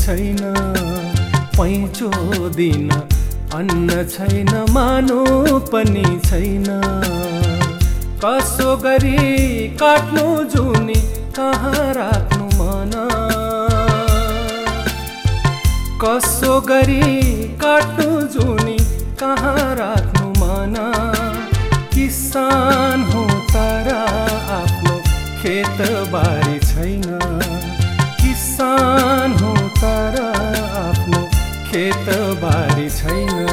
छैन, पैँचो दिन अन्न छैन, मानो पनि छैन। कसो गरी काट्नु जुनी कहाँ राख्नु मन, कसो गरी काट्नु जुनी कहाँ राख्नु मन। किसान हो तर आफ्नो खेतबारी छैन, किसान हो तर आफ्नो खेतबारी छैन।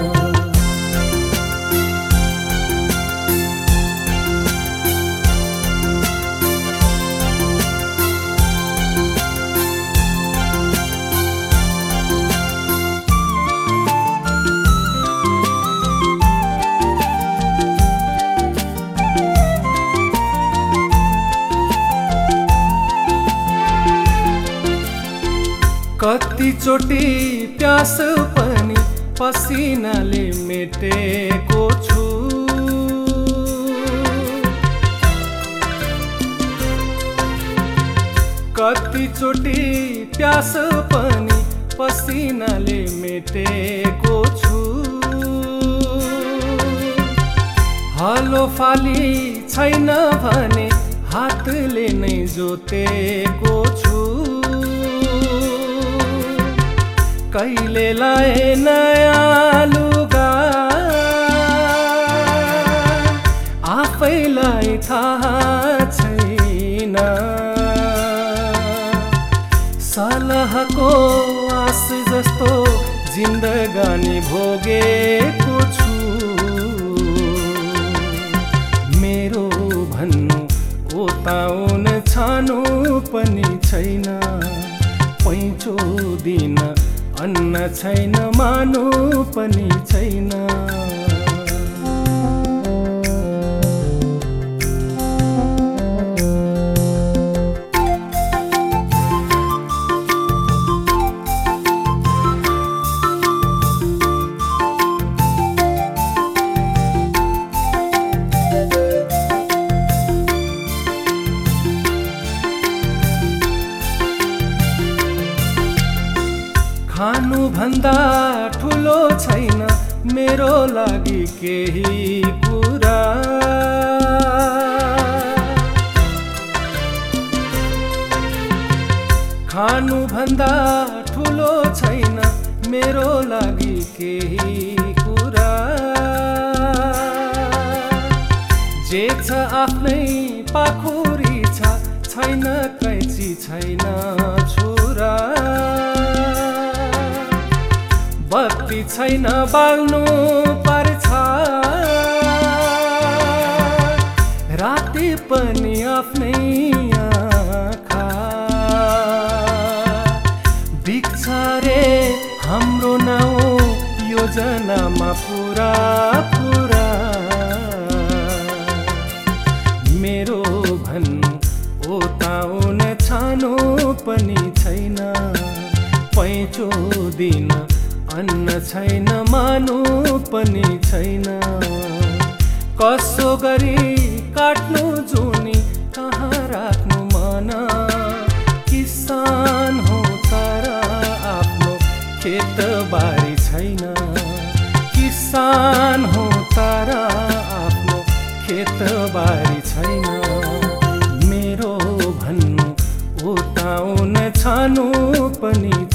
कतिचोटि प्यास पनि पसिनाले मेटेको छु, कतिचोटि प्यास पनि पसिनाले मेटेको छु। हलो फाली छैन भने हातले नै जोतेको छु। कहिले लाए नयाँ लुगा आफैलाई थाहा छैन, सलहको आस जस्तो जिन्दगानी भोगेको छु। मेरो भन्नु ओताउन छानो पनि छैन, पैँचो दिन अन्न छैन, मानो पनि छैन। खानु भन्दा ठुलो छैन मेरो लागि केही कुरा, खानु भन्दा ठुलो छैन मेरो लागि केही कुरा। जे छ आफ्नै पाखुरी छ, छैन कैची छैन छुरा। बत्ती छैन बाल्नु पर्छ, राति पनि आफ्नै आँखा। बिग्छ रे हाम्रो नाउँ योजनामा पुरा पुरा। मेरो भन्नु ओताउन छानो पनि छैन, पैँचो दिन अन्न छैन, मानो पनि छैन। कसो गरी काट्नु जुनी कहाँ राख्नु मन। किसान हो तर आफ्नो खेतबारी छैन, किसान हो तर आफ्नो खेतबारी छैन। मेरो भन्नु ओताउन छानो पनि